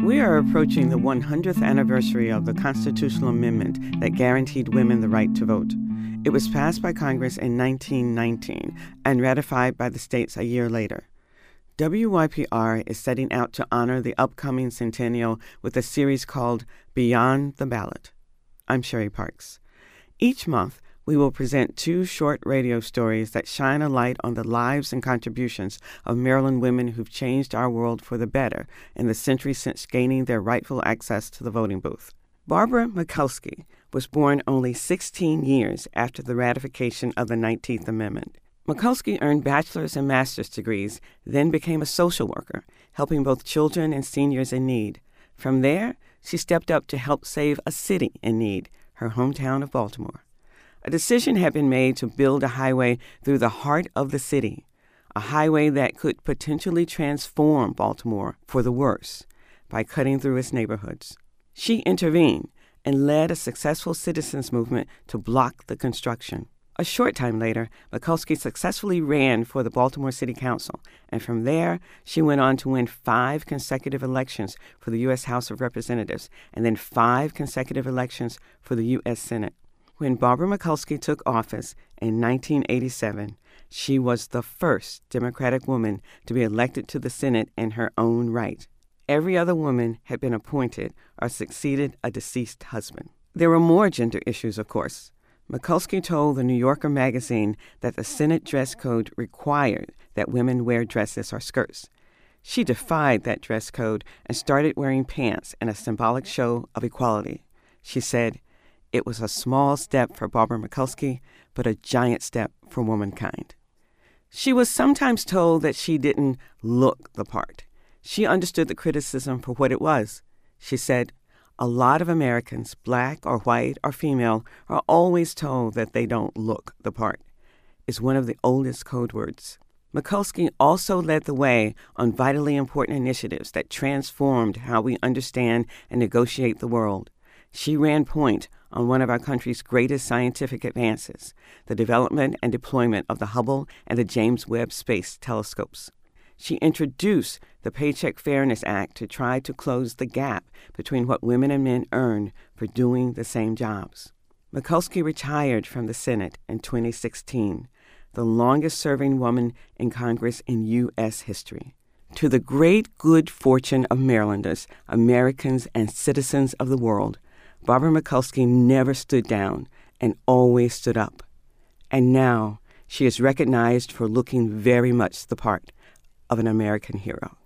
We are approaching the 100th anniversary of the constitutional amendment that guaranteed women the right to vote. It was passed by Congress in 1919 and ratified by the states a year later. WYPR is setting out to honor the upcoming centennial with a series called Beyond the Ballot. I'm Sherry Parks. Each month, we will present 2 short radio stories that shine a light on the lives and contributions of Maryland women who've changed our world for the better in the century since gaining their rightful access to the voting booth. Barbara Mikulski was born only 16 years after the ratification of the 19th Amendment. Mikulski earned bachelor's and master's degrees, then became a social worker, helping both children and seniors in need. From there, she stepped up to help save a city in need, her hometown of Baltimore. A decision had been made to build a highway through the heart of the city, a highway that could potentially transform Baltimore for the worse by cutting through its neighborhoods. She intervened and led a successful citizens movement to block the construction. A short time later, Mikulski successfully ran for the Baltimore City Council, and from there, she went on to win 5 consecutive elections for the U.S. House of Representatives and then 5 consecutive elections for the U.S. Senate. When Barbara Mikulski took office in 1987, she was the first Democratic woman to be elected to the Senate in her own right. Every other woman had been appointed or succeeded a deceased husband. There were more gender issues, of course. Mikulski told the New Yorker magazine that the Senate dress code required that women wear dresses or skirts. She defied that dress code and started wearing pants in a symbolic show of equality. She said, "It was a small step for Barbara Mikulski, but a giant step for womankind." She was sometimes told that she didn't look the part. She understood the criticism for what it was. She said, "A lot of Americans, black or white or female, are always told that they don't look the part." It's one of the oldest code words. Mikulski also led the way on vitally important initiatives that transformed how we understand and negotiate the world. She ran point on one of our country's greatest scientific advances, the development and deployment of the Hubble and the James Webb Space Telescopes. She introduced the Paycheck Fairness Act to try to close the gap between what women and men earn for doing the same jobs. Mikulski retired from the Senate in 2016, the longest-serving woman in Congress in U.S. history. To the great good fortune of Marylanders, Americans, and citizens of the world, Barbara Mikulski never stood down and always stood up. And now she is recognized for looking very much the part of an American hero.